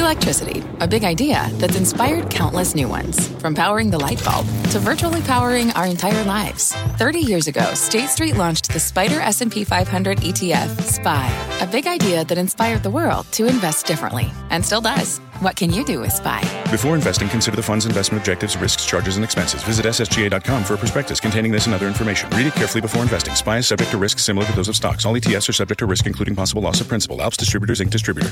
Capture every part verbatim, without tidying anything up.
Electricity, a big idea that's inspired countless new ones. From powering the light bulb to virtually powering our entire lives. thirty years ago, State Street launched the Spider S and P five hundred E T F, S P Y, a big idea that inspired the world to invest differently, and still does. What can you do with S P Y? Before investing, consider the fund's investment objectives, risks, charges, and expenses. Visit S S G A dot com for a prospectus containing this and other information. Read it carefully before investing. S P Y is subject to risks similar to those of stocks. All E T Fs are subject to risk, including possible loss of principal. Alps Distributors, Incorporated Distributor.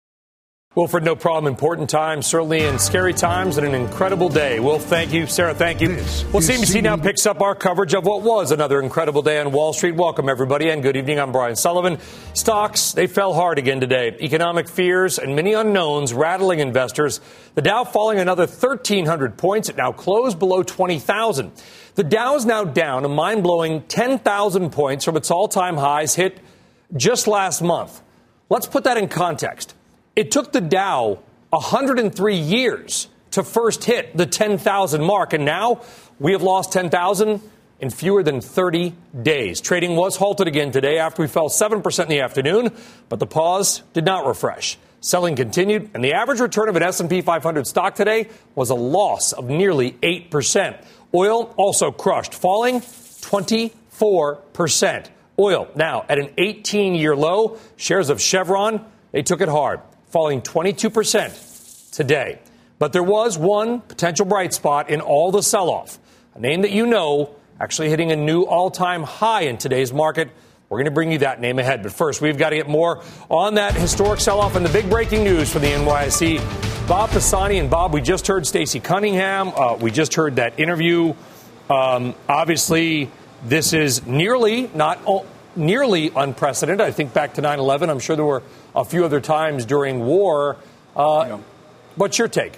Wilfred, no problem. Important times, certainly in scary times, and an incredible day. Wilf, thank you. Sarah, thank you. Well, C N B C now picks up our coverage of what was another incredible day on Wall Street. Welcome, everybody, and good evening. I'm Brian Sullivan. Stocks, they fell hard again today. Economic fears and many unknowns rattling investors. The Dow falling another thirteen hundred points. It now closed below twenty thousand. The Dow is now down a mind-blowing ten thousand points from its all-time highs hit just last month. Let's put that in context. It took the Dow one hundred three years to first hit the ten thousand mark, and now we have lost ten thousand in fewer than thirty days. Trading was halted again today after we fell seven percent in the afternoon, but the pause did not refresh. Selling continued, and the average return of an S and P five hundred stock today was a loss of nearly eight percent. Oil also crushed, falling twenty-four percent. Oil now at an eighteen-year low. Shares of Chevron, they took it hard, falling twenty-two percent today. But there was one potential bright spot in all the sell-off, a name that you know actually hitting a new all-time high in today's market. We're going to bring you that name ahead. But first, we've got to get more on that historic sell-off and the big breaking news for the N Y S E. Bob Pisani, and Bob, we just heard Stacey Cunningham. Uh, we just heard that interview. Um, obviously, this is nearly, not o- nearly unprecedented. I think back to nine eleven. I'm sure there were a few other times during war. Uh, yeah. What's your take?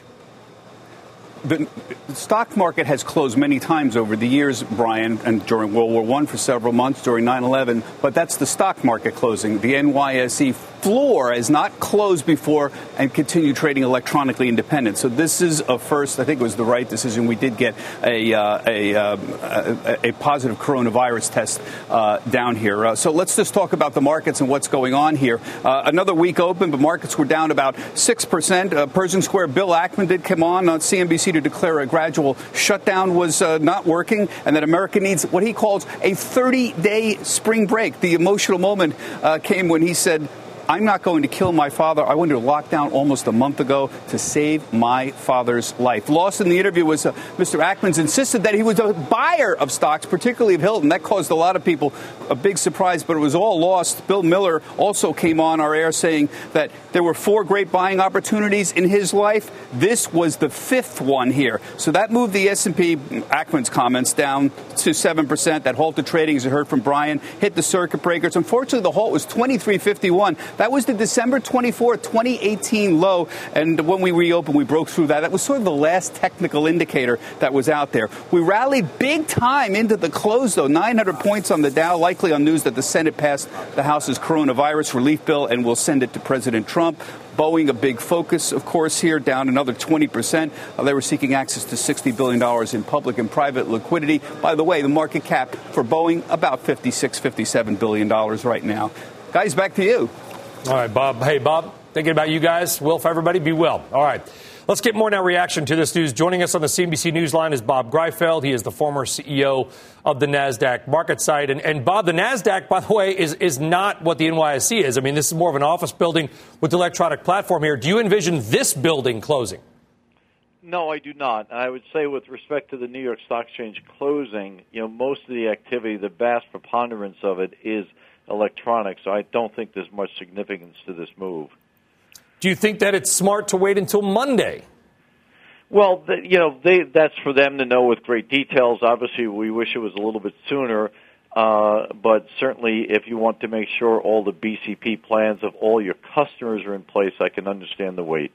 The stock market has closed many times over the years, Brian, and during World War One for several months, during nine eleven. But that's the stock market closing. The N Y S E floor has not closed before and continue trading electronically independent. So this is a first. I think it was the right decision. We did get a uh, a, uh, a, a positive coronavirus test uh, down here. Uh, so let's just talk about the markets and what's going on here. Uh, another week open, but markets were down about six percent. Uh, Pershing Square, Bill Ackman did come on on C N B C to declare a gradual shutdown was uh, not working, and that America needs what he calls a thirty-day spring break. The emotional moment uh, came when he said, I'm not going to kill my father. I went into lockdown almost a month ago to save my father's life. Lost in the interview was uh, Mister Ackman's insisted that he was a buyer of stocks, particularly of Hilton. That caused a lot of people a big surprise, but it was all lost. Bill Miller also came on our air saying that there were four great buying opportunities in his life. This was the fifth one here. So that moved the S and P, Ackman's comments, down to seven percent. That halted trading, as you heard from Brian, hit the circuit breakers. Unfortunately, the halt was twenty-three fifty-one. That was the December twenty-fourth, twenty eighteen low. And when we reopened, we broke through that. That was sort of the last technical indicator that was out there. We rallied big time into the close, though. nine hundred points on the Dow, likely on news that the Senate passed the House's coronavirus relief bill and will send it to President Trump. Boeing, a big focus, of course, here, down another twenty percent. Uh, they were seeking access to sixty billion dollars in public and private liquidity. By the way, the market cap for Boeing, about fifty-six, fifty-seven billion dollars right now. Guys, back to you. All right, Bob. Hey, Bob, thinking about you guys. Wilf, everybody, be well. All right. Let's get more now reaction to this news. Joining us on the C N B C Newsline is Bob Greifeld. He is the former C E O of the NASDAQ market site. And, and Bob, the NASDAQ, by the way, is, is not what the N Y S E is. I mean, this is more of an office building with the electronic platform here. Do you envision this building closing? No, I do not. I would say with respect to the New York Stock Exchange closing, you know, most of the activity, the vast preponderance of it is electronic. So I don't think there's much significance to this move. Do you think that it's smart to wait until Monday? Well, the, you know, they, that's for them to know with great details. Obviously, we wish it was a little bit sooner, uh, but certainly if you want to make sure all the B C P plans of all your customers are in place, I can understand the wait.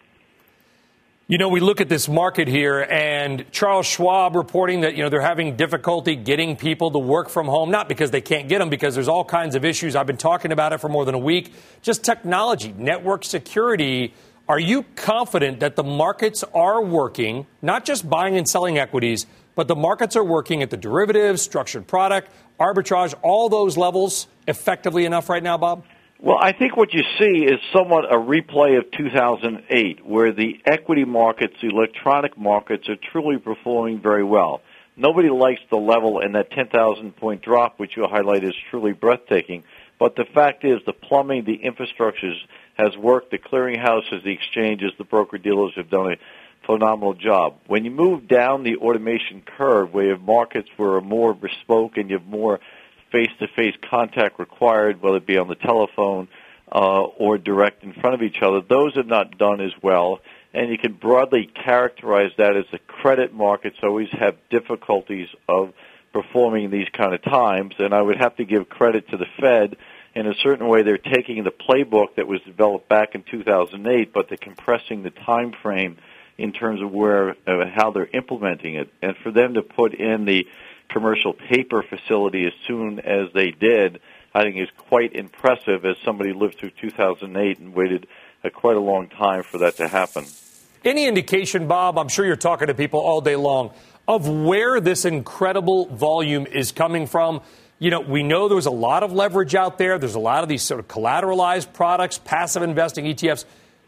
You know, we look at this market here, and Charles Schwab reporting that, you know, they're having difficulty getting people to work from home, not because they can't get them, because there's all kinds of issues. I've been talking about it for more than a week. Just technology, network security. Are you confident that the markets are working, not just buying and selling equities, but the markets are working at the derivatives, structured product, arbitrage, all those levels effectively enough right now, Bob? Well, I think what you see is somewhat a replay of two thousand eight, where the equity markets, the electronic markets, are truly performing very well. Nobody likes the level, and that ten thousand point drop, which you highlight, is truly breathtaking. But the fact is the plumbing, the infrastructures has worked. The clearinghouses, the exchanges, the broker-dealers have done a phenomenal job. When you move down the automation curve, where you have markets where are more bespoke and you have more face-to-face contact required, whether it be on the telephone uh, or direct in front of each other, those are not done as well. And you can broadly characterize that as the credit markets always have difficulties of performing in these kind of times. And I would have to give credit to the Fed. In a certain way, they're taking the playbook that was developed back in two thousand eight, but they're compressing the time frame in terms of where uh, how they're implementing it. And for them to put in the commercial paper facility as soon as they did, I think is quite impressive, as somebody lived through two thousand eight and waited uh, quite a long time for that to happen. Any indication, Bob, I'm sure you're talking to people all day long, of where this incredible volume is coming from? You know, we know there was a lot of leverage out there. There's a lot of these sort of collateralized products, passive investing, E T Fs.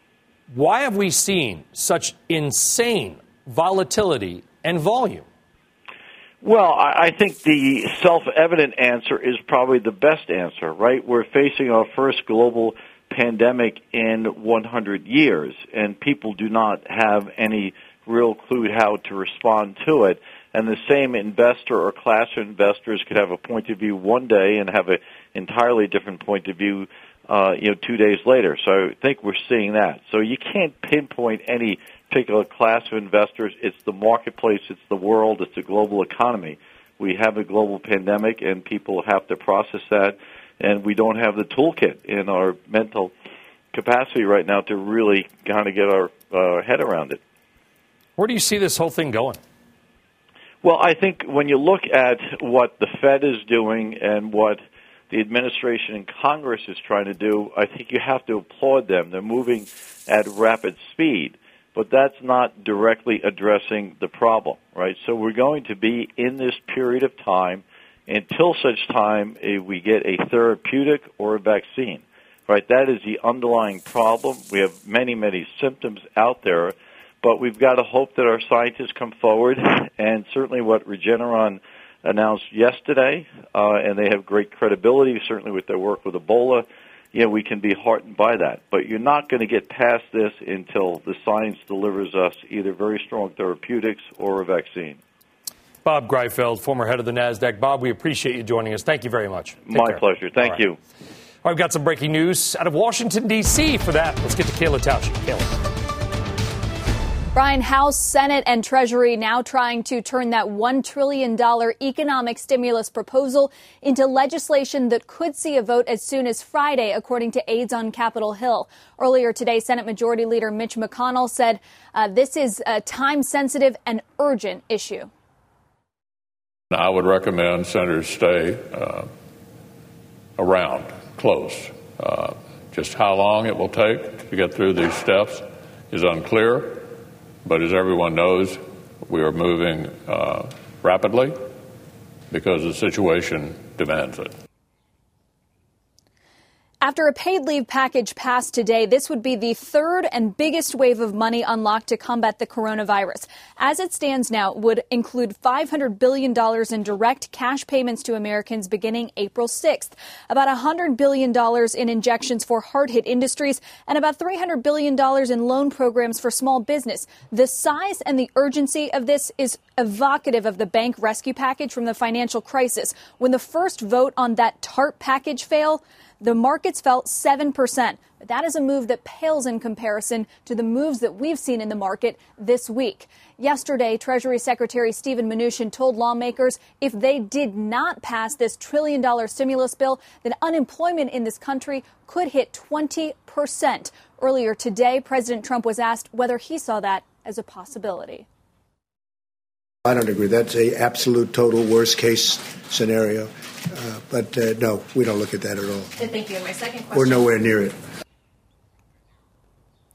Why have we seen such insane volatility and volume? Well, I think the self-evident answer is probably the best answer, right? We're facing our first global pandemic in one hundred years, and people do not have any real clue how to respond to it. And the same investor or class of investors could have a point of view one day and have an entirely different point of view, uh, you know, two days later. So I think we're seeing that. So you can't pinpoint any particular class of investors. It's the marketplace, it's the world, it's the global economy. We have a global pandemic, and people have to process that, and we don't have the toolkit in our mental capacity right now to really kind of get our uh, head around it. Where do you see this whole thing going? Well, I think when you look at what the Fed is doing and what the administration and Congress is trying to do, I think you have to applaud them. They're moving at rapid speed. But that's not directly addressing the problem, right? So we're going to be in this period of time until such time uh, we get a therapeutic or a vaccine, right? That is the underlying problem. We have many, many symptoms out there, but we've got to hope that our scientists come forward, and certainly what Regeneron announced yesterday, uh, and they have great credibility, certainly with their work with Ebola. Yeah, we can be heartened by that. But you're not going to get past this until the science delivers us either very strong therapeutics or a vaccine. Bob Greifeld, former head of the NASDAQ. Bob, we appreciate you joining us. Thank you very much. Take My care. pleasure. Thank All right. you. All right, we've got some breaking news out of Washington, D C for that. Let's get to Kayla Tausche. Kayla. Brian, House, Senate, and Treasury now trying to turn that one trillion dollars economic stimulus proposal into legislation that could see a vote as soon as Friday, according to aides on Capitol Hill. Earlier today, Senate Majority Leader Mitch McConnell said uh, this is a time-sensitive and urgent issue. I would recommend senators stay uh, around, close. Uh, just how long it will take to get through these steps is unclear. But as everyone knows, we are moving uh, rapidly because the situation demands it. After a paid leave package passed today, this would be the third and biggest wave of money unlocked to combat the coronavirus. As it stands now, it would include five hundred billion dollars in direct cash payments to Americans beginning April sixth, about one hundred billion dollars in injections for hard-hit industries, and about three hundred billion dollars in loan programs for small business. The size and the urgency of this is evocative of the bank rescue package from the financial crisis. When the first vote on that TARP package failed, the markets fell seven percent. But that is a move that pales in comparison to the moves that we've seen in the market this week. Yesterday, Treasury Secretary Steven Mnuchin told lawmakers if they did not pass this trillion dollar stimulus bill, then unemployment in this country could hit twenty percent. Earlier today, President Trump was asked whether he saw that as a possibility. I don't agree. That's a absolute total worst case scenario. Uh, but uh, no, we don't look at that at all. Thank you. And my second question. We're nowhere near it.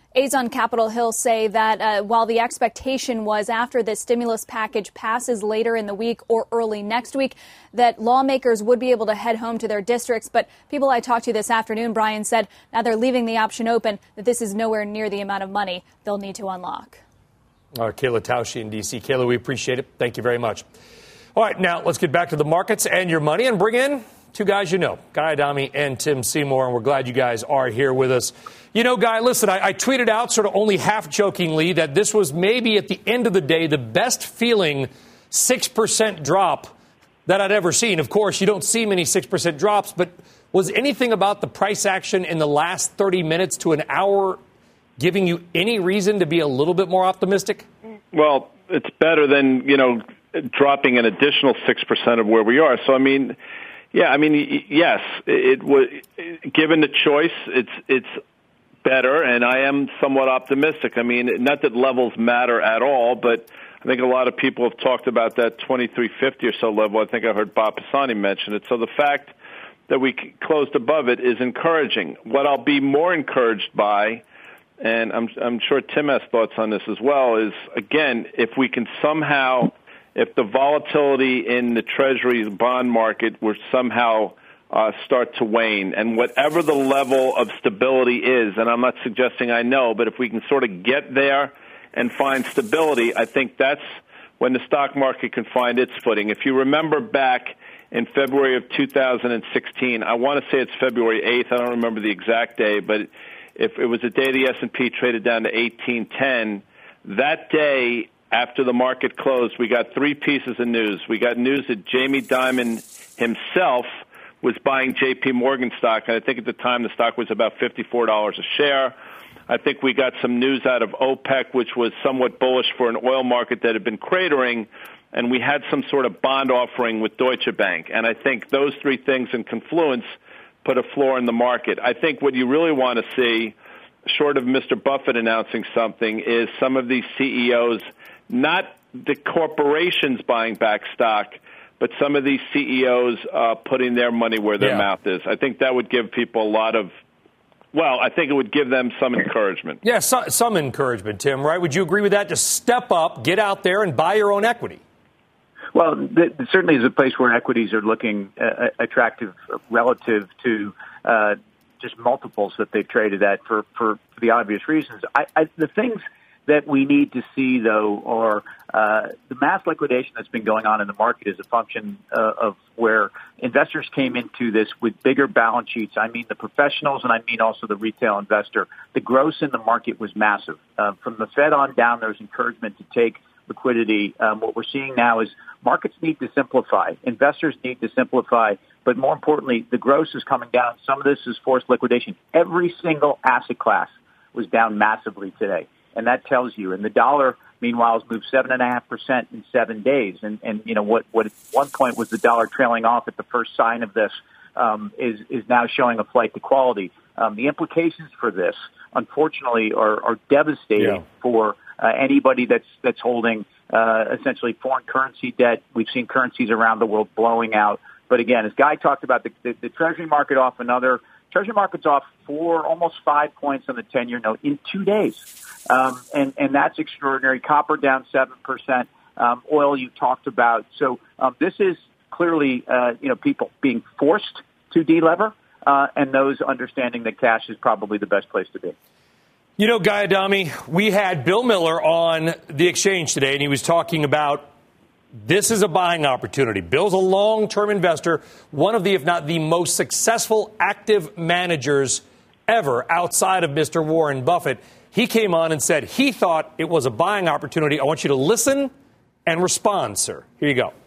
Aides on Capitol Hill say that uh, while the expectation was after this stimulus package passes later in the week or early next week, that lawmakers would be able to head home to their districts. But people I talked to this afternoon, Brian, said now they're leaving the option open that this is nowhere near the amount of money they'll need to unlock. All right, Kayla Tausche in D C. Kayla, we appreciate it. Thank you very much. All right, now let's get back to the markets and your money and bring in two guys you know, Guy Adami and Tim Seymour, and we're glad you guys are here with us. You know, Guy, listen, I, I tweeted out sort of only half-jokingly that this was maybe at the end of the day the best feeling six percent drop that I'd ever seen. Of course, you don't see many six percent drops, but was anything about the price action in the last thirty minutes to an hour giving you any reason to be a little bit more optimistic? Well, it's better than, you know, dropping an additional six percent of where we are. So, I mean, yeah, I mean, yes, it would. Given the choice, it's it's better, and I am somewhat optimistic. I mean, not that levels matter at all, but I think a lot of people have talked about that twenty-three fifty or so level. I think I heard Bob Pisani mention it. So the fact that we closed above it is encouraging. What I'll be more encouraged by, and I'm I'm sure Tim has thoughts on this as well, is, again, if we can somehow, if the volatility in the Treasury bond market were somehow uh, start to wane, and whatever the level of stability is, and I'm not suggesting I know, but if we can sort of get there and find stability, I think that's when the stock market can find its footing. If you remember back in February of two thousand sixteen, I want to say it's February eighth, I don't remember the exact day, but if it was the day the S and P traded down to eighteen ten, that day after the market closed, we got three pieces of news. We got news that Jamie Dimon himself was buying J P Morgan stock, and I think at the time the stock was about fifty-four dollars a share. I think we got some news out of OPEC, which was somewhat bullish for an oil market that had been cratering, and we had some sort of bond offering with Deutsche Bank. And I think those three things in confluence put a floor in the market. I think what you really want to see, short of Mister Buffett announcing something, is some of these C E Os, not the corporations buying back stock, but some of these C E Os uh, putting their money where their yeah. mouth is. I think that would give people a lot of, well, I think it would give them some encouragement. Yeah, so, some encouragement, Tim, right? Would you agree with that? Just step up, get out there, and buy your own equity. Well, th- certainly is a place where equities are looking uh, attractive relative to uh, just multiples that they've traded at for, for, for the obvious reasons. I, I, the things that we need to see, though, are uh, the mass liquidation that's been going on in the market is a function uh, of where investors came into this with bigger balance sheets. I mean the professionals, and I mean also the retail investor. The gross in the market was massive. Uh, from the Fed on down, there's encouragement to take liquidity. Um, what we're seeing now is markets need to simplify. Investors need to simplify. But more importantly, the gross is coming down. Some of this is forced liquidation. Every single asset class was down massively today. And that tells you. And the dollar, meanwhile, has moved seven point five percent in seven days. And, and you know, what, what at one point was the dollar trailing off at the first sign of this um, is, is now showing a flight to quality. Um, the implications for this, unfortunately, are, are devastating yeah. for uh, anybody that's, that's holding uh, essentially foreign currency debt. We've seen currencies around the world blowing out. But again, as Guy talked about, the, the, the Treasury market off another, Treasury market's off four, almost five points on the ten-year note in two days. Um, and, and that's extraordinary. Copper down seven percent. Um, oil you talked about. So um, this is clearly, uh, you know, people being forced to delever uh, and those understanding that cash is probably the best place to be. You know, Guy Adami, we had Bill Miller on the exchange today, and he was talking about this is a buying opportunity. Bill's a long-term investor, one of the, if not the most successful active managers ever outside of Mister Warren Buffett. He came on and said he thought it was a buying opportunity. I want you to listen and respond, sir. Here you go.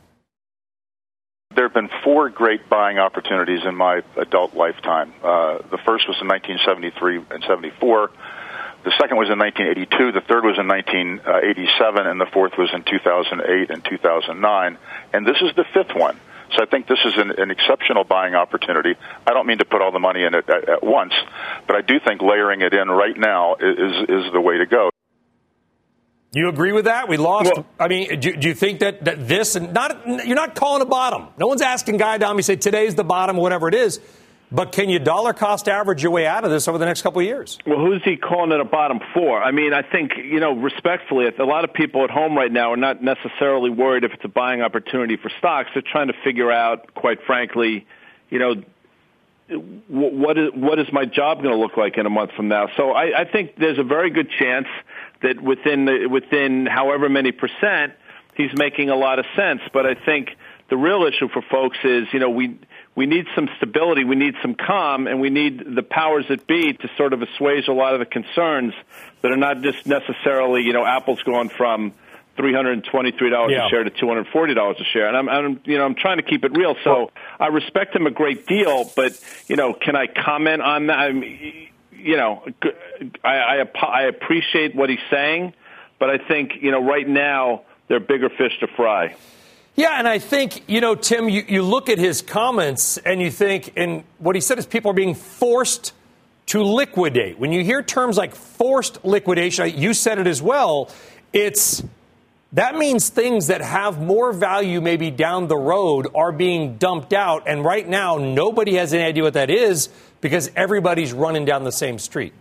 There have been four great buying opportunities in my adult lifetime. Uh, the first was in nineteen seventy-three and seventy-four. The second was in nineteen eighty-two. The third was in nineteen eighty-seven. And the fourth was in two thousand eight and two thousand nine. And this is the fifth one. So I think this is an, an exceptional buying opportunity. I don't mean to put all the money in it at, at once, but I do think layering it in right now is is the way to go. You agree with that? We lost. Well, I mean, do, do you think that, that this, and not you're not calling a bottom. No one's asking Guy Adami, say today's the bottom, whatever it is. But can you dollar cost average your way out of this over the next couple of years? Well, who's he calling it a bottom four? I mean, I think, you know, respectfully, a lot of people at home right now are not necessarily worried if it's a buying opportunity for stocks. They're trying to figure out, quite frankly, you know, what is, what is my job going to look like in a month from now? So I, I think there's a very good chance that within the, within however many percent, he's making a lot of sense. But I think the real issue for folks is, you know, we we need some stability, we need some calm, and we need the powers that be to sort of assuage a lot of the concerns that are not just necessarily, you know, Apple's going from three hundred twenty-three dollars yeah. a share to two hundred forty dollars a share. And I'm, I'm, you know, I'm trying to keep it real. So I respect him a great deal, but, you know, can I comment on that? I mean, you know, I, I, I appreciate what he's saying, but I think, you know, right now there are bigger fish to fry. Yeah, and I think, you know, Tim, you, you look at his comments and you think, and what he said is people are being forced to liquidate. When you hear terms like forced liquidation, you said it as well, it's that means things that have more value maybe down the road are being dumped out. And right now, nobody has any idea what that is because everybody's running down the same street.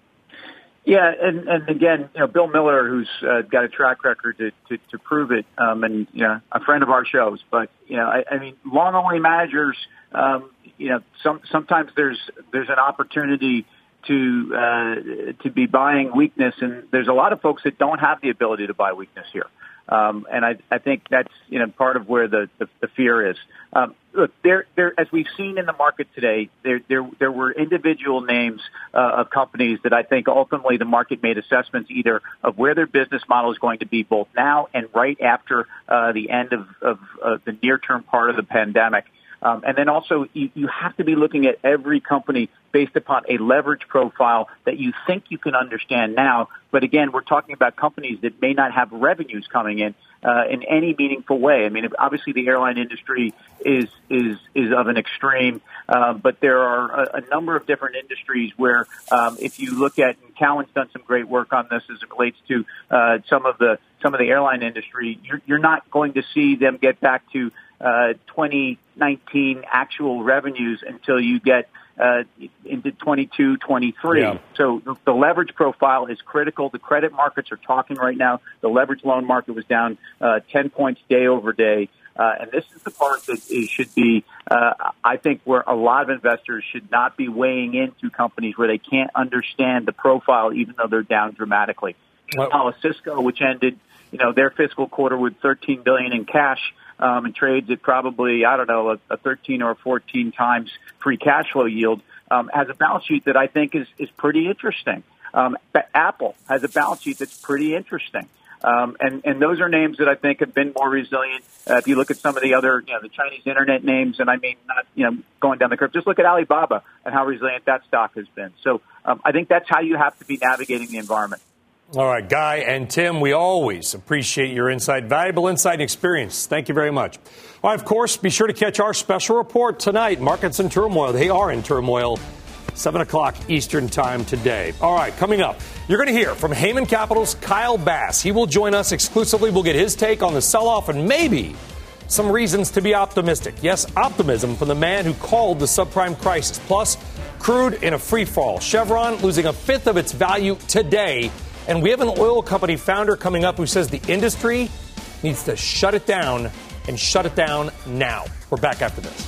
Yeah, and, and again, you know, Bill Miller, who's uh, got a track record to, to, to prove it, um, and, you know, a friend of our shows. But, you know, I, I mean, long-only managers, um, you know, some, sometimes there's there's an opportunity to uh, to be buying weakness, and there's a lot of folks that don't have the ability to buy weakness here. Um, and I, I think that's, you know, part of where the, the, the fear is. Um, look, there, there, as we've seen in the market today, there, there, there were individual names uh, of companies that I think ultimately the market made assessments either of where their business model is going to be both now and right after uh, the end of, of uh, the near-term part of the pandemic. Um, and then also, you, you have to be looking at every company based upon a leverage profile that you think you can understand now. But again, we're talking about companies that may not have revenues coming in uh, in any meaningful way. I mean, obviously, the airline industry is is is of an extreme, uh, but there are a, a number of different industries where, um, if you look at, and Cowen's done some great work on this as it relates to uh, some of the some of the airline industry. You're, you're not going to see them get back to Uh, twenty nineteen actual revenues until you get uh, into twenty-two, twenty-three. Yeah. So the, the leverage profile is critical. The credit markets are talking right now. The leverage loan market was down uh, ten points day over day. Uh, and this is the part that is, should be, uh, I think, where a lot of investors should not be weighing into companies where they can't understand the profile, even though they're down dramatically. Well, Cisco, which ended, you know, their fiscal quarter with thirteen billion dollars in cash, Um, and trades at probably, I don't know, a, a thirteen or fourteen times free cash flow yield, um, has a balance sheet that I think is, is pretty interesting. Um, Apple has a balance sheet that's pretty interesting. Um, and, and those are names that I think have been more resilient. Uh, if you look at some of the other, you know, the Chinese internet names, and I mean, not, you know, going down the curve, just look at Alibaba and how resilient that stock has been. So um, I think that's how you have to be navigating the environment. All right, Guy and Tim, we always appreciate your insight, valuable insight and experience. Thank you very much. Well, of course, be sure to catch our special report tonight. Markets in turmoil. They are in turmoil. seven o'clock Eastern time today. All right, coming up, you're going to hear from Heyman Capital's Kyle Bass. He will join us exclusively. We'll get his take on the sell-off and maybe some reasons to be optimistic. Yes, optimism from the man who called the subprime crisis. Plus, crude in a free fall. Chevron losing a fifth of its value today. And we have an oil company founder coming up who says the industry needs to shut it down and shut it down now. We're back after this.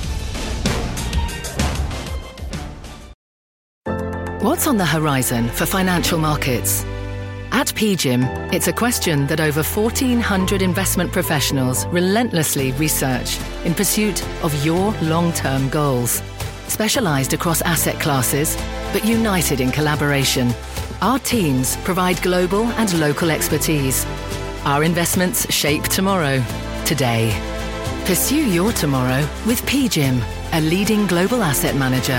What's on the horizon for financial markets? At P G I M, it's a question that over fourteen hundred investment professionals relentlessly research in pursuit of your long-term goals. Specialized across asset classes, but united in collaboration, our teams provide global and local expertise. Our investments shape tomorrow, today. Pursue your tomorrow with P G I M, a leading global asset manager.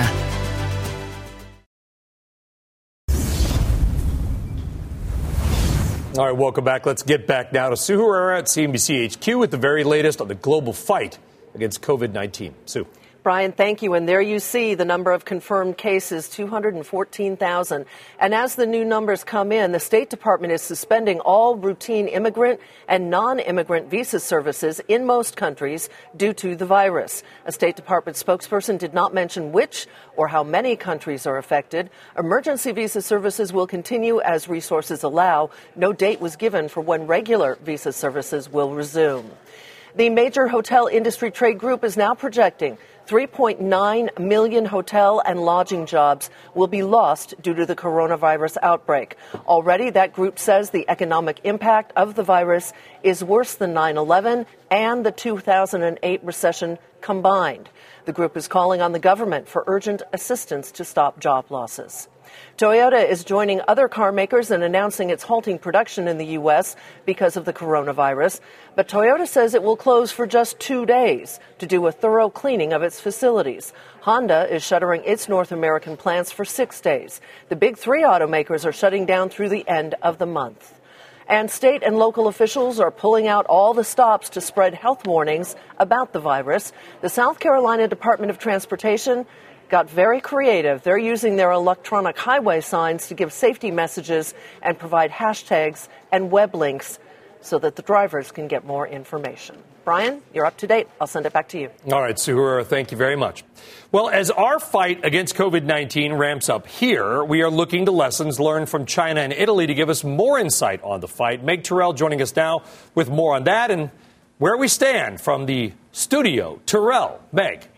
All right, welcome back. Let's get back now to Sue Herrera at C N B C H Q with the very latest on the global fight against COVID nineteen. Sue. Brian, thank you. And there you see the number of confirmed cases, two hundred fourteen thousand. And as the new numbers come in, the State Department is suspending all routine immigrant and non-immigrant visa services in most countries due to the virus. A State Department spokesperson did not mention which or how many countries are affected. Emergency visa services will continue as resources allow. No date was given for when regular visa services will resume. The major hotel industry trade group is now projecting three point nine million hotel and lodging jobs will be lost due to the coronavirus outbreak. Already, that group says the economic impact of the virus is worse than nine eleven and the two thousand eight recession combined. The group is calling on the government for urgent assistance to stop job losses. Toyota is joining other car makers in announcing it's halting production in the U S because of the coronavirus. But Toyota says it will close for just two days to do a thorough cleaning of its facilities. Honda is shuttering its North American plants for six days. The big three automakers are shutting down through the end of the month. And state and local officials are pulling out all the stops to spread health warnings about the virus. The South Carolina Department of Transportation got very creative. They're using their electronic highway signs to give safety messages and provide hashtags and web links so that the drivers can get more information. Brian, you're up to date. I'll send it back to you. All right, Suhura, thank you very much. Well, as our fight against COVID nineteen ramps up here, we are looking to lessons learned from China and Italy to give us more insight on the fight. Meg Terrell joining us now with more on that and where we stand from the studio. Terrell, Meg.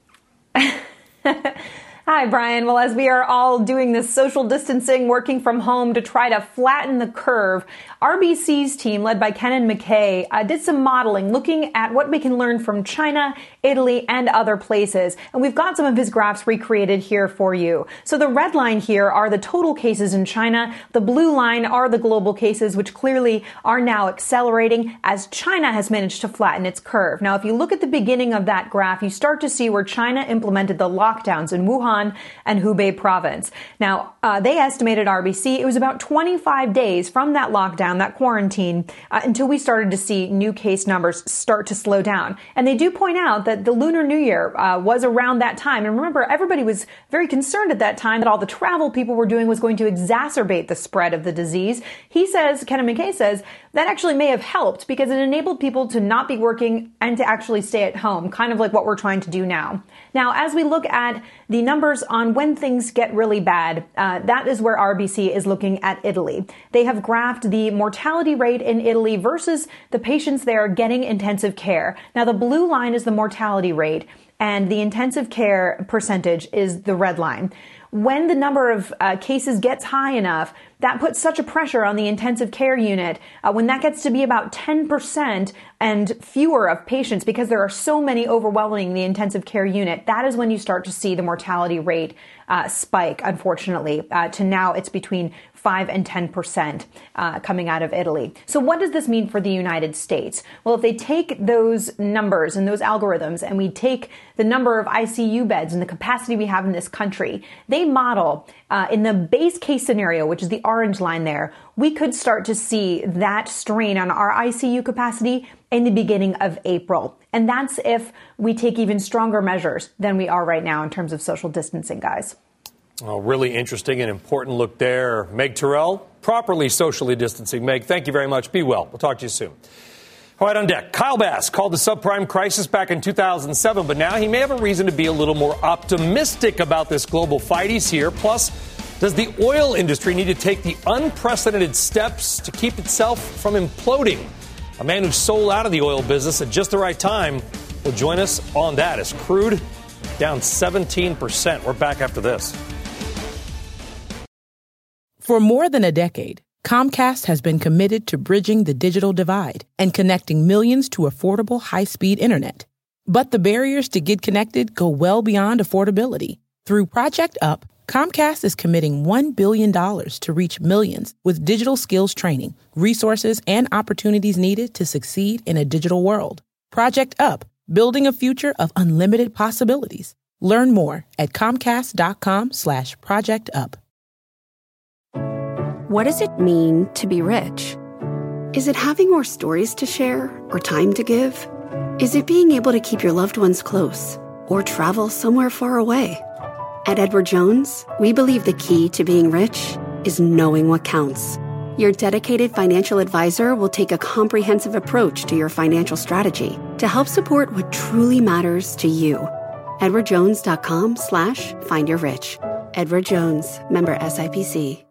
Hi, Brian. Well, as we are all doing this social distancing, working from home to try to flatten the curve, R B C's team, led by Kenan McKay, uh, did some modeling looking at what we can learn from China, Italy, and other places. And we've got some of his graphs recreated here for you. So the red line here are the total cases in China. The blue line are the global cases, which clearly are now accelerating as China has managed to flatten its curve. Now, if you look at the beginning of that graph, you start to see where China implemented the lockdowns in Wuhan and Hubei province. Now, uh, they estimated, R B C, it was about twenty-five days from that lockdown, that quarantine, uh, until we started to see new case numbers start to slow down. And they do point out that the Lunar New Year uh, was around that time. And remember, everybody was very concerned at that time that all the travel people were doing was going to exacerbate the spread of the disease. He says, Kenan McKay says, that actually may have helped because it enabled people to not be working and to actually stay at home, kind of like what we're trying to do now. Now, as we look at the numbers on when things get really bad, uh, that is where R B C is looking at Italy. They have graphed the mortality rate in Italy versus the patients there getting intensive care. Now, the blue line is the mortality rate, and the intensive care percentage is the red line. When the number of uh, cases gets high enough, that puts such a pressure on the intensive care unit. Uh, when that gets to be about ten percent and fewer of patients, because there are so many overwhelming the intensive care unit, that is when you start to see the mortality rate uh, spike, unfortunately, uh, to now it's between five and ten percent uh, coming out of Italy. So what does this mean for the United States? Well, if they take those numbers and those algorithms and we take the number of I C U beds and the capacity we have in this country, they model uh, in the base case scenario, which is the orange line there, we could start to see that strain on our I C U capacity in the beginning of April. And that's if we take even stronger measures than we are right now in terms of social distancing, guys. Oh, really interesting and important look there. Meg Terrell, properly socially distancing. Meg, thank you very much. Be well. We'll talk to you soon. All right, on deck, Kyle Bass called the subprime crisis back in two thousand seven, but now he may have a reason to be a little more optimistic about this global fight. He's here. Plus, does the oil industry need to take the unprecedented steps to keep itself from imploding? A man who sold out of the oil business at just the right time will join us on that as crude down seventeen percent. We're back after this. For more than a decade, Comcast has been committed to bridging the digital divide and connecting millions to affordable high-speed internet. But the barriers to get connected go well beyond affordability. Through Project Up, Comcast is committing one billion dollars to reach millions with digital skills training, resources, and opportunities needed to succeed in a digital world. Project Up, building a future of unlimited possibilities. Learn more at comcast.com slash project up. What does it mean to be rich? Is it having more stories to share or time to give? Is it being able to keep your loved ones close? or travel somewhere far away. At Edward Jones, we believe the key to being rich is knowing what counts. Your dedicated financial advisor will take a comprehensive approach to your financial strategy to help support what truly matters to you. edwardjones.com slash find your rich. Edward Jones, member S I P C.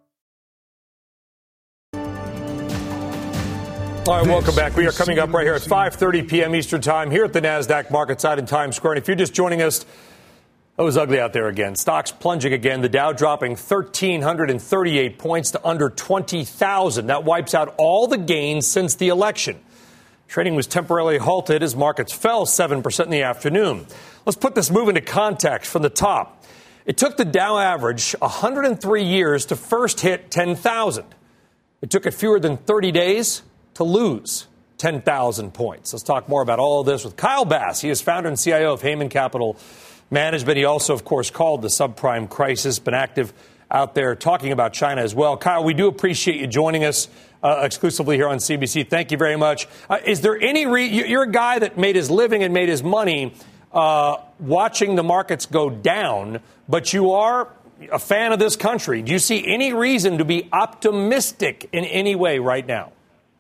All right, welcome back. We are coming up right here at five thirty p.m. Eastern Time here at the NASDAQ market site in Times Square. And if you're just joining us, it was ugly out there again. Stocks plunging again. The Dow dropping one thousand three hundred thirty-eight points to under twenty thousand. That wipes out all the gains since the election. Trading was temporarily halted as markets fell seven percent in the afternoon. Let's put this move into context from the top. It took the Dow average one hundred three years to first hit ten thousand. It took it fewer than thirty days to lose ten thousand points. Let's talk more about all of this with Kyle Bass. He is founder and C I O of Heyman Capital Management. He also, of course, called the subprime crisis, been active out there talking about China as well. Kyle, we do appreciate you joining us uh, exclusively here on C B C. Thank you very much. Uh, is there any re- you're a guy that made his living and made his money uh, watching the markets go down, but you are a fan of this country. Do you see any reason to be optimistic in any way right now?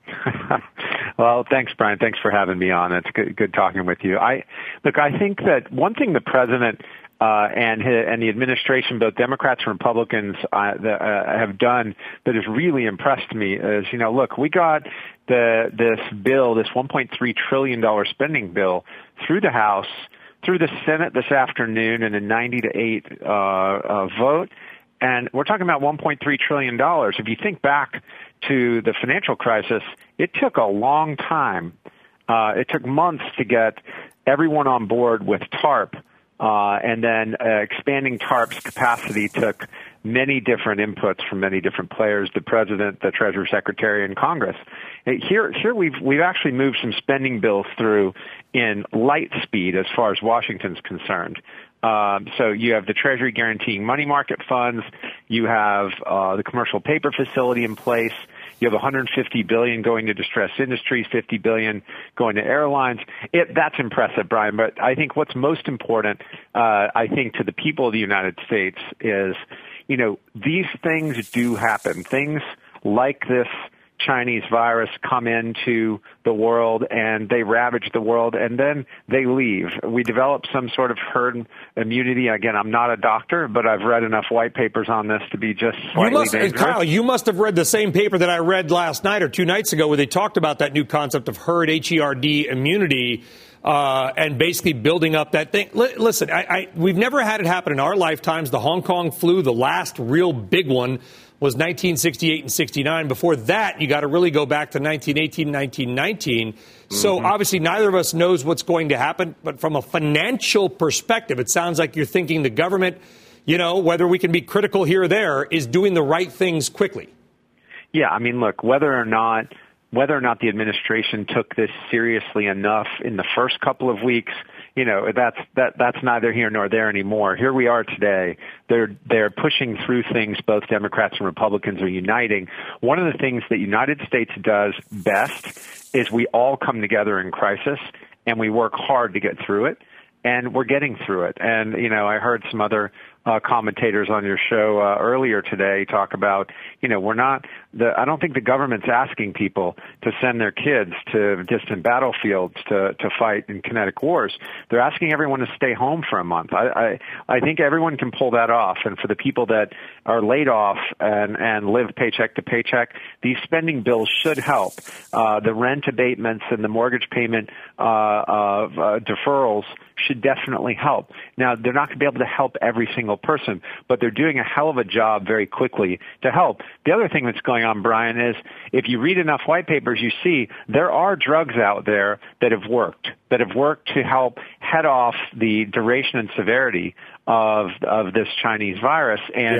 Well, thanks, Brian. Thanks for having me on. It's good, good talking with you. I look. I think that one thing the president uh, and his, and the administration, both Democrats and Republicans, uh, the, uh, have done that has really impressed me is, you know, look, we got the this bill, this one point three trillion dollars spending bill, through the House, through the Senate this afternoon in a ninety to eight uh, uh, vote, and we're talking about one point three trillion dollars. If you think back to the financial crisis, it took a long time. Uh, it took months to get everyone on board with TARP, uh, and then uh, expanding TARP's capacity took many different inputs from many different players, the president, the Treasury Secretary, and Congress. Here, here we've we've actually moved some spending bills through in light speed as far as Washington's concerned. Um, so you have the Treasury guaranteeing money market funds. You have uh, the commercial paper facility in place. You have one hundred fifty billion dollars going to distressed industries, fifty billion dollars going to airlines. It, that's impressive, Brian. But I think what's most important, uh, I think, to the people of the United States is, you know, these things do happen. Things like this Chinese virus come into the world and they ravage the world and then they leave. We develop some sort of herd immunity. Again, I'm not a doctor, but I've read enough white papers on this to be just slightly you must, dangerous. Kyle, you must have read the same paper that I read last night or two nights ago where they talked about that new concept of herd H E R D immunity. Uh, and basically building up that thing. L- listen, I, I, we've never had it happen in our lifetimes. The Hong Kong flu, the last real big one, was nineteen sixty-eight and sixty-nine. Before that, you got to really go back to nineteen eighteen, nineteen nineteen. Mm-hmm. So obviously neither of us knows what's going to happen. But from a financial perspective, it sounds like you're thinking the government, you know, whether we can be critical here or there, is doing the right things quickly. Yeah, I mean, look, whether or not whether or not the administration took this seriously enough in the first couple of weeks, you know, that's that that's neither here nor there anymore. Here we are today. They're they're pushing through things. Both Democrats and Republicans are uniting. One of the things that United States does best is we all come together in crisis and we work hard to get through it. And we're getting through it. And, you know, I heard some other uh, commentators on your show uh, earlier today talk about, you know, we're not, the, I don't think the government's asking people to send their kids to distant battlefields to, to fight in kinetic wars. They're asking everyone to stay home for a month. I, I, I think everyone can pull that off. And for the people that are laid off and, and live paycheck to paycheck, these spending bills should help. Uh, the rent abatements and the mortgage payment uh, uh, uh, deferrals should definitely help. Now, they're not going to be able to help every single person, but they're doing a hell of a job very quickly to help. The other thing that's going on, Brian, is if you read enough white papers, you see there are drugs out there that have worked, that have worked to help head off the duration and severity of of this Chinese virus. And yeah.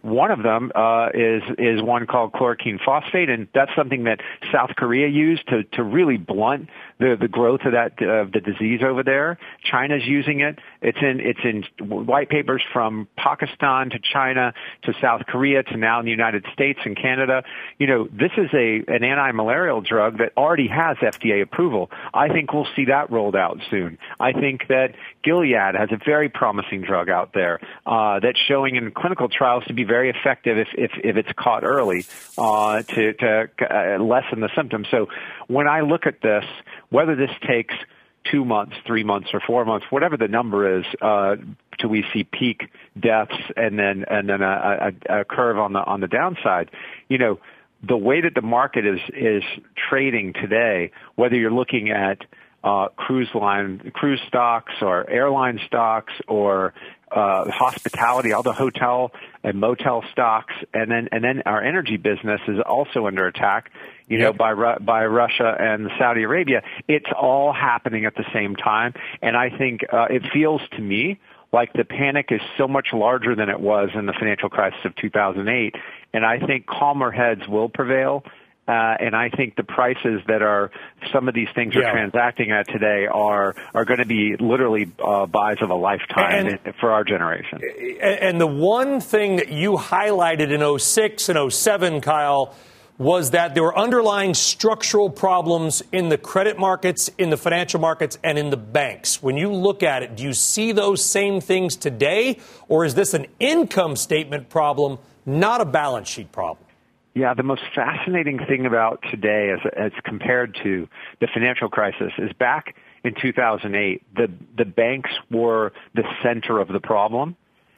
one of them uh, is is one called chloroquine phosphate, and that's something that South Korea used to to really blunt the the growth of that uh, the disease over there. China's using it. It's in it's in white papers from Pakistan to China to South Korea to now in the United States and Canada. You know, this is a an anti-malarial drug that already has F D A approval. I think we'll see that rolled out soon. I think that Gilead has a very promising drug out there uh, that's showing in clinical trials to be very effective if if, if it's caught early uh, to to uh, lessen the symptoms. So when I look at this, whether this takes two months, three months, or four months, whatever the number is, uh, till we see peak deaths and then and then a, a, a curve on the on the downside, you know, the way that the market is is trading today, whether you're looking at uh, cruise line, cruise stocks or airline stocks or uh, hospitality, all the hotel and motel stocks, and then and then our energy business is also under attack. You know, by by Russia and Saudi Arabia, it's all happening at the same time, and I think uh, it feels to me like the panic is so much larger than it was in the financial crisis of two thousand eight, and I think calmer heads will prevail. Uh, and I think the prices that are some of these things yeah. are transacting at today are are going to be literally uh, buys of a lifetime and, for our generation. And the one thing that you highlighted in oh six and oh seven, Kyle, was that there were underlying structural problems in the credit markets, in the financial markets, and in the banks. When you look at it, do you see those same things today, or is this an income statement problem, not a balance sheet problem? Yeah, the most fascinating thing about today as, as compared to the financial crisis is back in two thousand eight, the, the banks were the center of the problem.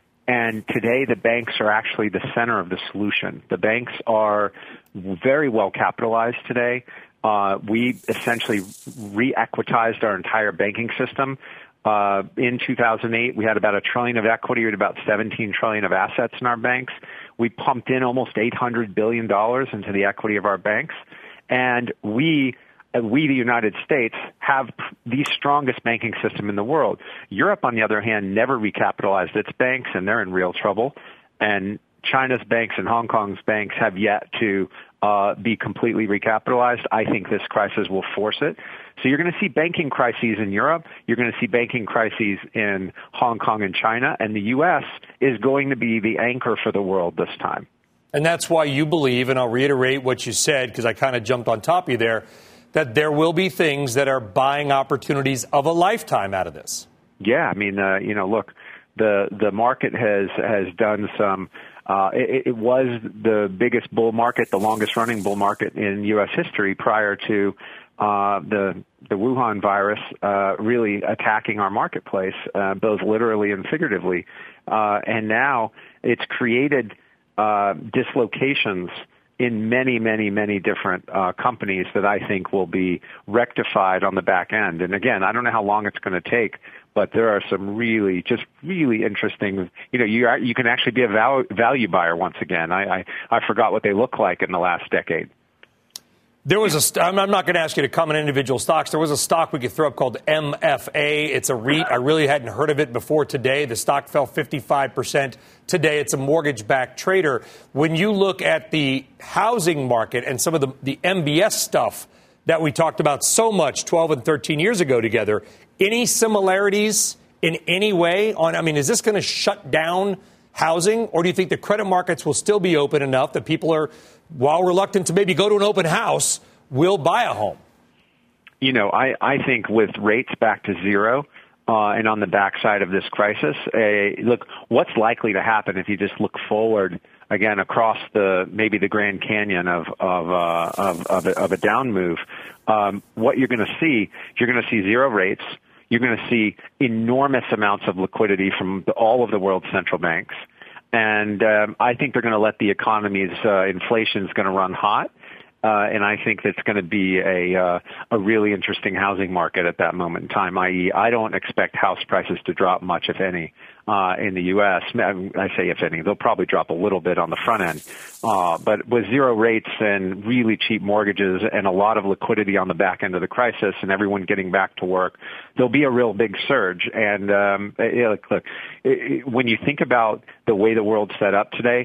And today the banks are actually the center of the solution. The banks are very well capitalized today. Uh, we essentially re-equitized our entire banking system. Uh, in two thousand eight, we had about a trillion of equity and about seventeen trillion of assets in our banks. We pumped in almost eight hundred billion dollars into the equity of our banks. And we, we, the United States, have the strongest banking system in the world. Europe, on the other hand, never recapitalized its banks, and they're in real trouble. And China's banks and Hong Kong's banks have yet to uh, be completely recapitalized. I think this crisis will force it. So you're going to see banking crises in Europe. You're going to see banking crises in Hong Kong and China. And the U S is going to be the anchor for the world this time. And that's why you believe, and I'll reiterate what you said because I kind of jumped on top of you there, that there will be things that are buying opportunities of a lifetime out of this. Yeah, I mean, uh, you know, look, the the market has has done some. Uh, it, it was the biggest bull market, the longest running bull market in U S history prior to uh, the the Wuhan virus uh, really attacking our marketplace, uh, both literally and figuratively. Uh, and now it's created uh, dislocations in many, many, many different uh, companies that I think will be rectified on the back end. And again, I don't know how long it's going to take, but there are some really, just really interesting, you know, you are, you can actually be a val- value buyer once again. I, I, I forgot what they look like in the last decade. There was a, st- I'm not going to ask you to comment on individual stocks. There was a stock we could throw up called M F A. It's a REIT. I really hadn't heard of it before today. The stock fell fifty-five percent today. It's a mortgage-backed trader. When you look at the housing market and some of the, the M B S stuff that we talked about so much twelve and thirteen years ago together, any similarities in any way on, I mean, is this going to shut down housing, or do you think the credit markets will still be open enough that people are, while reluctant to maybe go to an open house, will buy a home? You know, I, I think with rates back to zero uh, and on the backside of this crisis, uh, look, what's likely to happen if you just look forward again across the maybe the Grand Canyon of of uh, of, of, a, of a down move, um, what you're going to see, you're going to see zero rates. You're going to see enormous amounts of liquidity from the, all of the world's central banks. And um, I think they're going to let the economy's uh, inflation is going to run hot. Uh, and I think that's going to be a uh, a really interesting housing market at that moment in time, that is, I don't expect house prices to drop much, if any, uh, in the U S. I say if any. They'll probably drop a little bit on the front end. Uh, but with zero rates and really cheap mortgages and a lot of liquidity on the back end of the crisis and everyone getting back to work, there'll be a real big surge. And um, look, look, when you think about the way the world's set up today,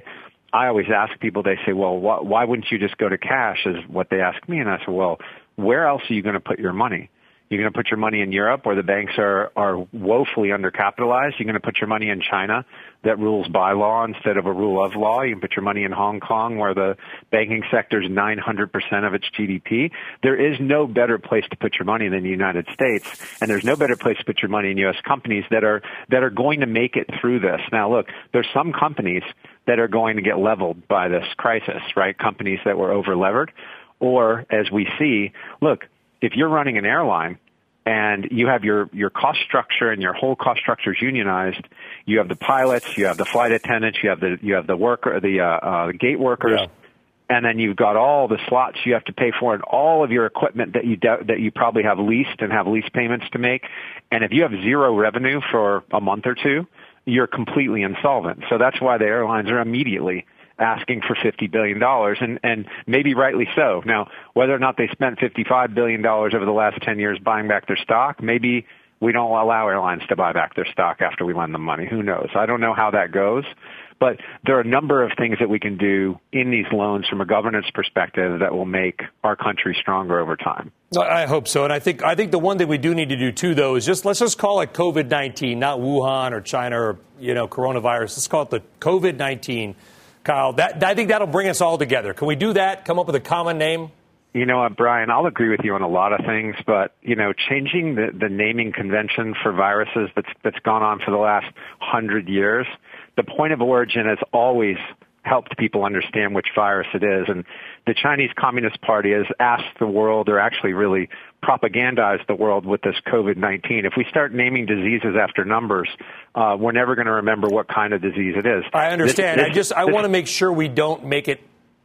I always ask people, they say, well, wh- why wouldn't you just go to cash, is what they ask me. And I say, well, where else are you going to put your money? You're going to put your money in Europe, where the banks are, are woefully undercapitalized. You're going to put your money in China, that rules by law instead of a rule of law. You can put your money in Hong Kong, where the banking sector is nine hundred percent of its G D P. There is no better place to put your money than the United States, and there's no better place to put your money in U S companies that are that are going to make it through this. Now, look, there's some companies that are going to get leveled by this crisis, right? Companies that were over-levered, or as we see, look, if you're running an airline and you have your, your cost structure and your whole cost structure is unionized, you have the pilots, you have the flight attendants, you have the, you have the worker, the, uh, uh, gate workers, yeah. and then you've got all the slots you have to pay for and all of your equipment that you, de- that you probably have leased and have lease payments to make. And if you have zero revenue for a month or two, you're completely insolvent. So that's why the airlines are immediately asking for fifty billion dollars, and, and maybe rightly so. Now, whether or not they spent fifty-five billion dollars over the last ten years buying back their stock, maybe we don't allow airlines to buy back their stock after we lend them money. Who knows? I don't know how that goes. But there are a number of things that we can do in these loans from a governance perspective that will make our country stronger over time. I hope so. And I think I think the one thing we do need to do, too, though, is just let's just call it COVID nineteen, not Wuhan or China or, you know, coronavirus. Let's call it the COVID nineteen. Kyle, that, I think that'll bring us all together. Can we do that? Come up with a common name? You know what, Brian, I'll agree with you on a lot of things, but, you know, changing the, the naming convention for viruses that's, that's gone on for the last hundred years, the point of origin has always helped people understand which virus it is. And the Chinese Communist Party has asked the world, or actually really propagandized the world with this COVID nineteen. If we start naming diseases after numbers, uh, we're never going to remember what kind of disease it is. I understand. This, this, I just, I this, want to make sure we don't make it,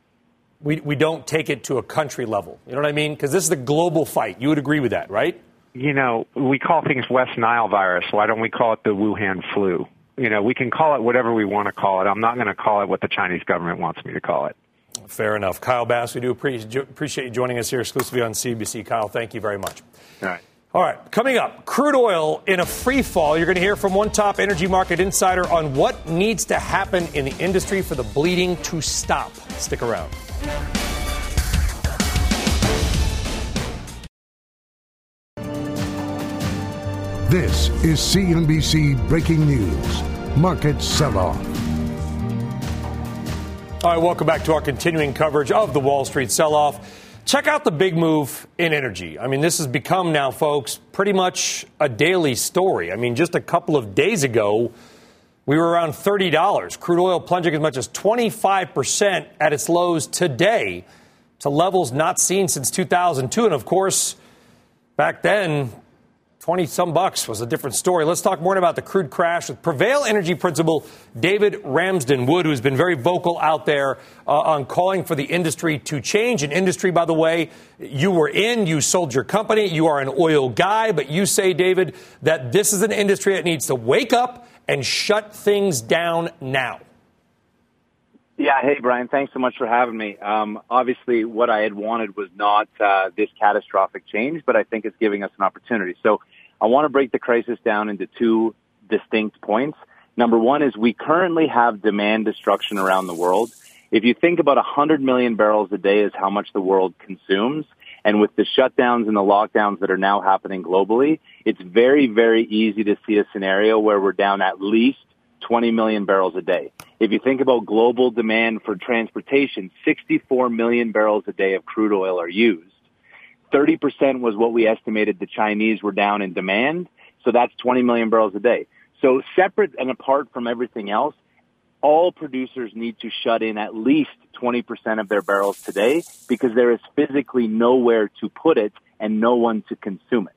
we, we don't take it to a country level. You know what I mean? Because this is a global fight. You would agree with that, right? You know, we call things West Nile virus. Why don't we call it the Wuhan flu? You know, we can call it whatever we want to call it. I'm not going to call it what the Chinese government wants me to call it. Fair enough. Kyle Bass, we do appreciate you joining us here exclusively on C B C. Kyle, thank you very much. All right. All right. Coming up, crude oil in a free fall. You're going to hear from one top energy market insider on what needs to happen in the industry for the bleeding to stop. Stick around. This is C N B C Breaking News. Market sell-off. All right, welcome back to our continuing coverage of the Wall Street sell-off. Check out the big move in energy. I mean, this has become now, folks, pretty much a daily story. I mean, just a couple of days ago, we were around thirty dollars. Crude oil plunging as much as twenty-five percent at its lows today to levels not seen since two thousand two. And, of course, back then, twenty-some bucks was a different story. Let's talk more about the crude crash with Prevail Energy principal David Ramsden Wood, who's been very vocal out there uh, on calling for the industry to change. An industry, by the way, you were in, you sold your company, you are an oil guy, but you say, David, that this is an industry that needs to wake up and shut things down now. Yeah, hey, Brian, thanks so much for having me. Um, obviously, what I had wanted was not uh, this catastrophic change, but I think it's giving us an opportunity. So I want to break the crisis down into two distinct points. Number one is we currently have demand destruction around the world. If you think about one hundred million barrels a day is how much the world consumes, and with the shutdowns and the lockdowns that are now happening globally, it's very, very easy to see a scenario where we're down at least twenty million barrels a day. If you think about global demand for transportation, sixty-four million barrels a day of crude oil are used. thirty percent was what we estimated the Chinese were down in demand, so that's twenty million barrels a day. So separate and apart from everything else, all producers need to shut in at least twenty percent of their barrels today because there is physically nowhere to put it and no one to consume it.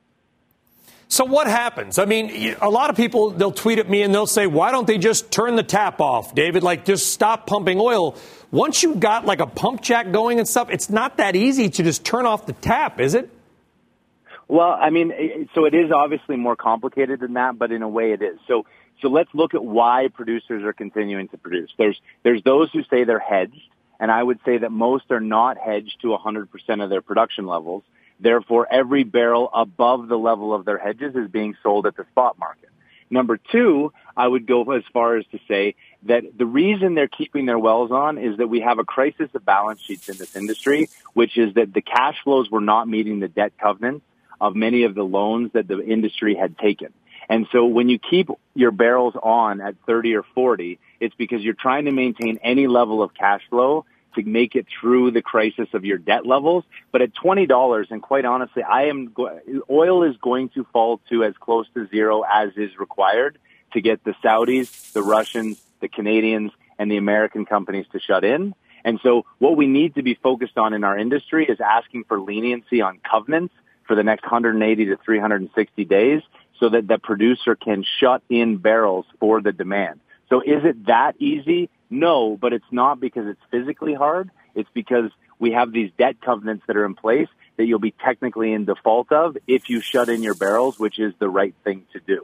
So what happens? I mean, a lot of people, they'll tweet at me and they'll say, why don't they just turn the tap off, David? Like, just stop pumping oil. Once you've got like a pump jack going and stuff, it's not that easy to just turn off the tap, is it? Well, I mean, so it is obviously more complicated than that, but in a way it is. So, so let's look at why producers are continuing to produce. There's, there's those who say they're hedged, and I would say that most are not hedged to one hundred percent of their production levels. Therefore, every barrel above the level of their hedges is being sold at the spot market. Number two, I would go as far as to say that the reason they're keeping their wells on is that we have a crisis of balance sheets in this industry, which is that the cash flows were not meeting the debt covenants of many of the loans that the industry had taken. And so when you keep your barrels on at thirty or forty, it's because you're trying to maintain any level of cash flow to make it through the crisis of your debt levels. But at twenty dollars, and quite honestly, I am go- oil is going to fall to as close to zero as is required to get the Saudis, the Russians, the Canadians, and the American companies to shut in. And so what we need to be focused on in our industry is asking for leniency on covenants for the next one hundred eighty to three hundred sixty days so that the producer can shut in barrels for the demand. So is it that easy? No, but it's not because it's physically hard. It's because we have these debt covenants that are in place that you'll be technically in default of if you shut in your barrels, which is the right thing to do.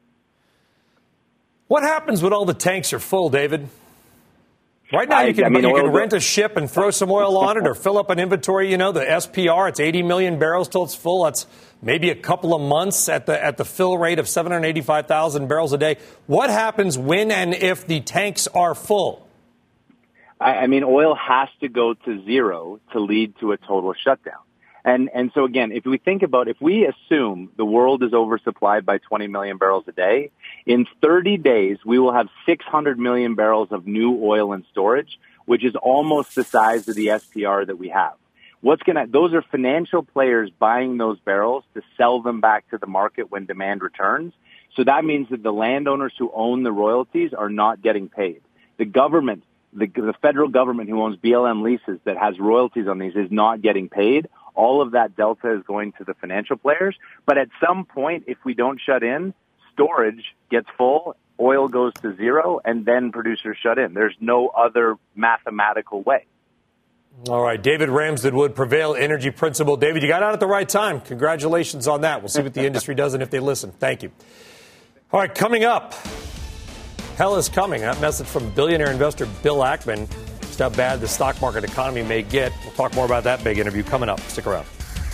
What happens when all the tanks are full, David? Right now, you can, I mean, you can oil, rent a ship and throw some oil on it or fill up an inventory. You know, the S P R, it's eighty million barrels till it's full. That's maybe a couple of months at the at the fill rate of seven hundred eighty-five thousand barrels a day. What happens when and if the tanks are full? I, I mean, oil has to go to zero to lead to a total shutdown. And and so, again, if we think about, if we assume the world is oversupplied by twenty million barrels a day, in thirty days, we will have six hundred million barrels of new oil in storage, which is almost the size of the S P R that we have. What's going to, those are financial players buying those barrels to sell them back to the market when demand returns. So that means that the landowners who own the royalties are not getting paid. The government, the, the federal government who owns B L M leases that has royalties on these is not getting paid. All of that delta is going to the financial players. But at some point, if we don't shut in, storage gets full, oil goes to zero, and then producers shut in. There's no other mathematical way. All right. David Ramsden Wood, Prevail Energy Principal. David, you got out at the right time. Congratulations on that. We'll see what the industry does and if they listen. Thank you. All right. Coming up, hell is coming. That message from billionaire investor Bill Ackman. Just how bad the stock market economy may get. We'll talk more about that big interview coming up. Stick around.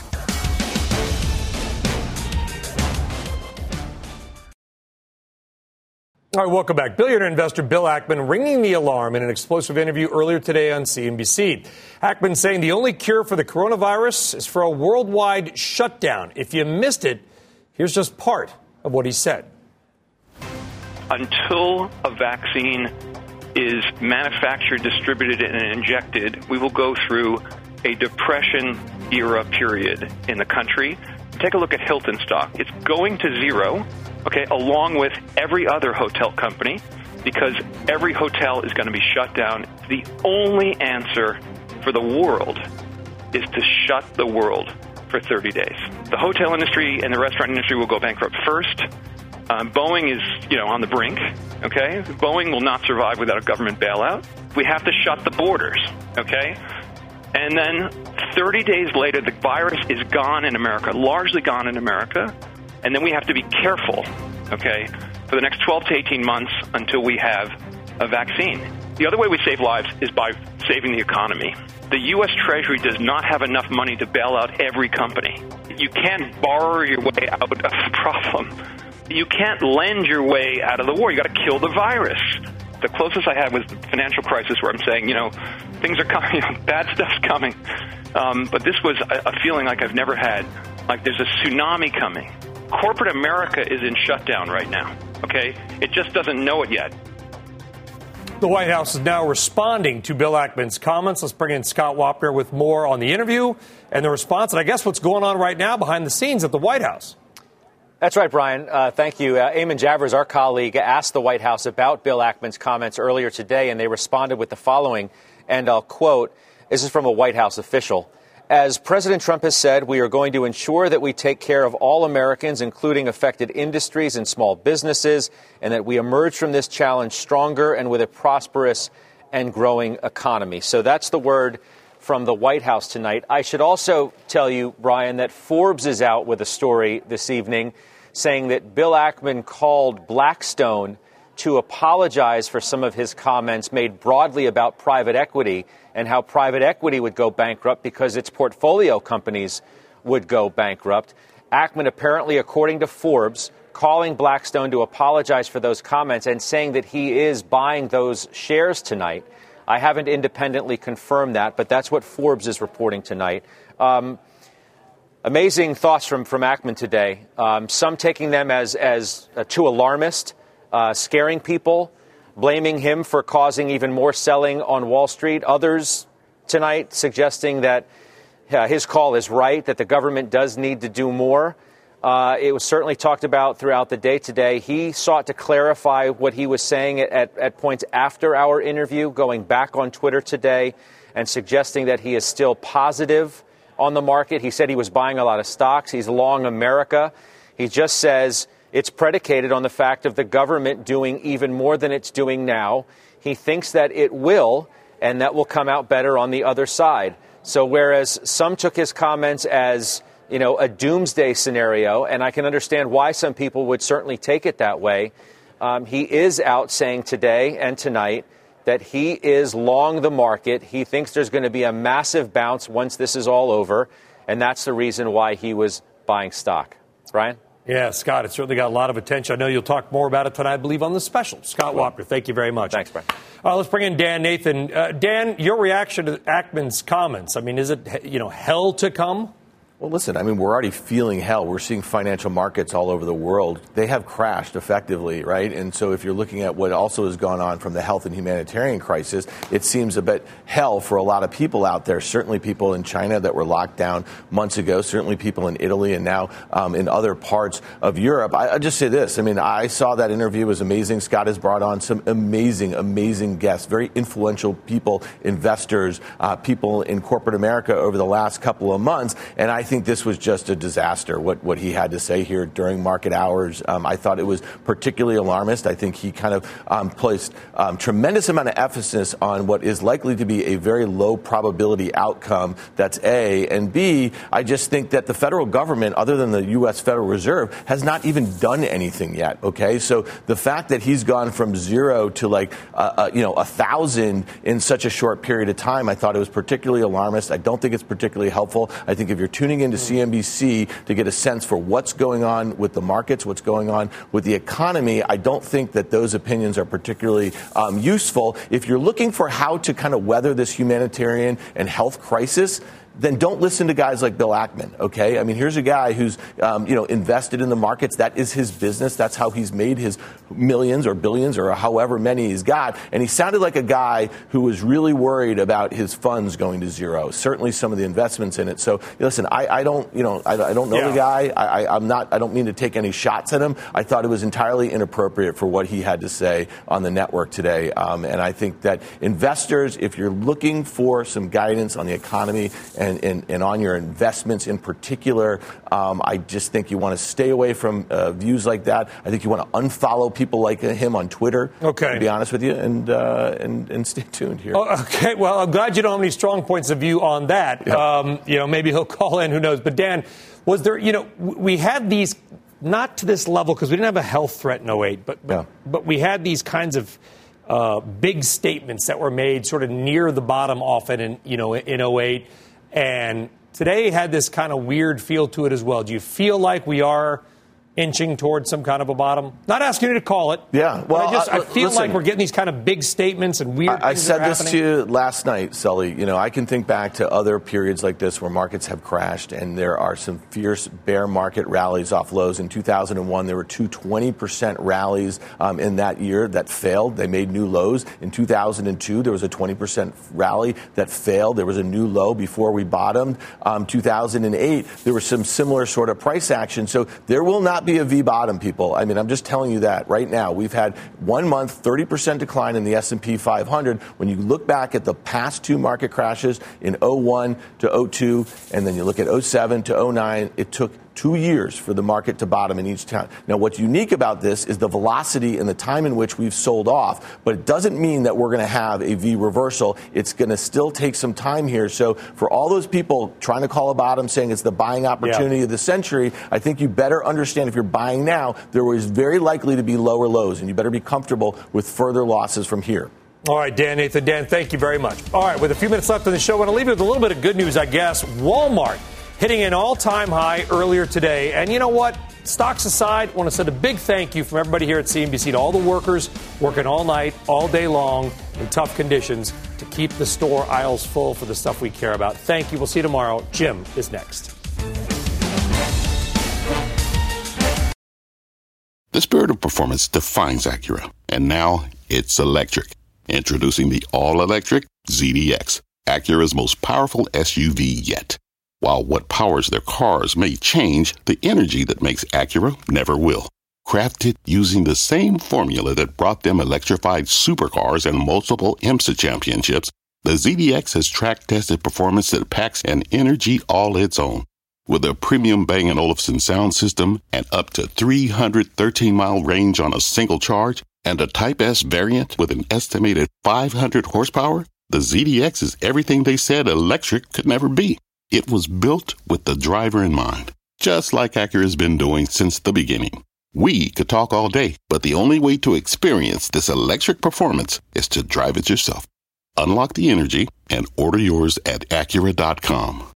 All right, welcome back. Billionaire investor Bill Ackman ringing the alarm in an explosive interview earlier today on C N B C. Ackman saying the only cure for the coronavirus is for a worldwide shutdown. If you missed it, here's just part of what he said. Until a vaccine is manufactured, distributed, and injected, we will go through a depression-era period in the country. Take a look at Hilton stock. It's going to zero, okay, along with every other hotel company, because every hotel is going to be shut down. The only answer for the world is to shut the world for thirty days. The hotel industry and the restaurant industry will go bankrupt first. Um, Boeing is, you know, on the brink, okay? Boeing will not survive without a government bailout. We have to shut the borders, okay? And then thirty days later, the virus is gone in America, largely gone in America. And then we have to be careful, okay, for the next twelve to eighteen months until we have a vaccine. The other way we save lives is by saving the economy. The U S Treasury does not have enough money to bail out every company. You can't borrow your way out of the problem. You can't lend your way out of the war. You got to kill the virus. The closest I had was the financial crisis, where I'm saying, you know, things are coming, you know, bad stuff's coming. Um, but this was a, a feeling like I've never had, like there's a tsunami coming. Corporate America is in shutdown right now, okay? It just doesn't know it yet. The White House is now responding to Bill Ackman's comments. Let's bring in Scott Wapner with more on the interview and the response, and I guess what's going on right now behind the scenes at the White House. That's right, Brian. Uh, thank you. Uh, Eamon Javers, our colleague, asked the White House about Bill Ackman's comments earlier today, and they responded with the following, and I'll quote, this is from a White House official. As President Trump has said, we are going to ensure that we take care of all Americans, including affected industries and small businesses, and that we emerge from this challenge stronger and with a prosperous and growing economy. So that's the word from the White House tonight. I should also tell you, Brian, that Forbes is out with a story this evening saying that Bill Ackman called Blackstone to apologize for some of his comments made broadly about private equity and how private equity would go bankrupt because its portfolio companies would go bankrupt. Ackman apparently, according to Forbes, calling Blackstone to apologize for those comments and saying that he is buying those shares tonight. I haven't independently confirmed that, but that's what Forbes is reporting tonight. Um, amazing thoughts from, from Ackman today. Um, some taking them as, as uh, too alarmist, uh, scaring people, blaming him for causing even more selling on Wall Street. Others tonight suggesting that uh, his call is right, that the government does need to do more. Uh, it was certainly talked about throughout the day today. He sought to clarify what he was saying at, at, at points after our interview, going back on Twitter today and suggesting that he is still positive on the market. He said he was buying a lot of stocks. He's long America. He just says it's predicated on the fact of the government doing even more than it's doing now. He thinks that it will, and that will come out better on the other side. So whereas some took his comments as, you know, a doomsday scenario, and I can understand why some people would certainly take it that way. Um, he is out saying today and tonight that he is long the market. He thinks there's going to be a massive bounce once this is all over, and that's the reason why he was buying stock. Brian? Yeah, Scott, it certainly got a lot of attention. I know you'll talk more about it tonight, I believe, on the special. Scott Wapner, thank you very much. Thanks, Brian. Uh, let's bring in Dan Nathan. Uh, Dan, your reaction to Ackman's comments. I mean, is it, you know, hell to come? Well, listen, I mean, we're already feeling hell. We're seeing financial markets all over the world. They have crashed effectively, right? And so if you're looking at what also has gone on from the health and humanitarian crisis, it seems a bit hell for a lot of people out there. Certainly people in China that were locked down months ago, certainly people in Italy and now um, in other parts of Europe. I, I just say this. I mean, I saw that interview. It was amazing. Scott has brought on some amazing, amazing guests, very influential people, investors, uh, people in corporate America over the last couple of months. And I think this was just a disaster, what, what he had to say here during market hours. Um, I thought it was particularly alarmist. I think he kind of um, placed um, tremendous amount of emphasis on what is likely to be a very low probability outcome. That's A. And B, I just think that the federal government, other than the U S Federal Reserve, has not even done anything yet. OK, so the fact that he's gone from zero to like, uh, uh, you know, a thousand in such a short period of time, I thought it was particularly alarmist. I don't think it's particularly helpful. I think if you're tuning into C N B C to get a sense for what's going on with the markets, what's going on with the economy, I don't think that those opinions are particularly um, useful. If you're looking for how to kind of weather this humanitarian and health crisis, then don't listen to guys like Bill Ackman, okay? I mean, here's a guy who's, um, you know, invested in the markets. That is his business. That's how he's made his millions or billions or however many he's got. And he sounded like a guy who was really worried about his funds going to zero, certainly some of the investments in it. So, listen, I, I don't, you know, I, I don't know yeah. the guy. I, I, I'm not, I don't mean to take any shots at him. I thought it was entirely inappropriate for what he had to say on the network today. Um, and I think that investors, if you're looking for some guidance on the economy, And, and, and on your investments in particular, um, I just think you want to stay away from uh, views like that. I think you want to unfollow people like him on Twitter, okay. to be honest with you, and, uh, and, and stay tuned here. Oh, okay, well, I'm glad you don't have any strong points of view on that. Yeah. Um, you know, maybe he'll call in, who knows. But, Dan, was there, you know, we had these, not to this level because we didn't have a health threat in oh eight, but, but, yeah. but we had these kinds of uh, big statements that were made sort of near the bottom often in, you know, in oh eight. And today had this kind of weird feel to it as well. Do you feel like we are inching towards some kind of a bottom? Not asking you to call it. Yeah. Well, I, just, uh, I feel listen, like we're getting these kind of big statements and weird I, things I said that are this happening. to you last night, Sully. You know, I can think back to other periods like this where markets have crashed and there are some fierce bear market rallies off lows. In two thousand one, there were two twenty percent rallies um, in that year that failed. They made new lows. In two thousand two, there was a twenty percent rally that failed. There was a new low before we bottomed. Um, two thousand eight, there was some similar sort of price action. So there will not be a V bottom, people. I mean, I'm just telling you that right now. We've had one month, thirty percent decline in the S and P five hundred. When you look back at the past two market crashes in oh one to oh two, and then you look at oh seven to oh nine, it took two years for the market to bottom in each time. Now, what's unique about this is the velocity and the time in which we've sold off, but it doesn't mean that we're going to have a V reversal. It's going to still take some time here. So for all those people trying to call a bottom, saying it's the buying opportunity yeah. of the century, I think you better understand if you're buying now, there is very likely to be lower lows, and you better be comfortable with further losses from here. All right, Dan Nathan. Dan, thank you very much. All right, with a few minutes left in the show, I want to leave you with a little bit of good news, I guess. Walmart hitting an all-time high earlier today. And you know what? Stocks aside, I want to send a big thank you from everybody here at C N B C to all the workers working all night, all day long in tough conditions to keep the store aisles full for the stuff we care about. Thank you. We'll see you tomorrow. Jim is next. The spirit of performance defines Acura, and now it's electric. Introducing the all-electric Z D X, Acura's most powerful S U V yet. While what powers their cars may change, the energy that makes Acura never will. Crafted using the same formula that brought them electrified supercars and multiple IMSA championships, the Z D X has track-tested performance that packs an energy all its own. With a premium Bang and Olufsen sound system and up to three hundred thirteen mile range on a single charge, and a Type S variant with an estimated five hundred horsepower, the Z D X is everything they said electric could never be. It was built with the driver in mind, just like Acura's been doing since the beginning. We could talk all day, but the only way to experience this electric performance is to drive it yourself. Unlock the energy and order yours at Acura dot com.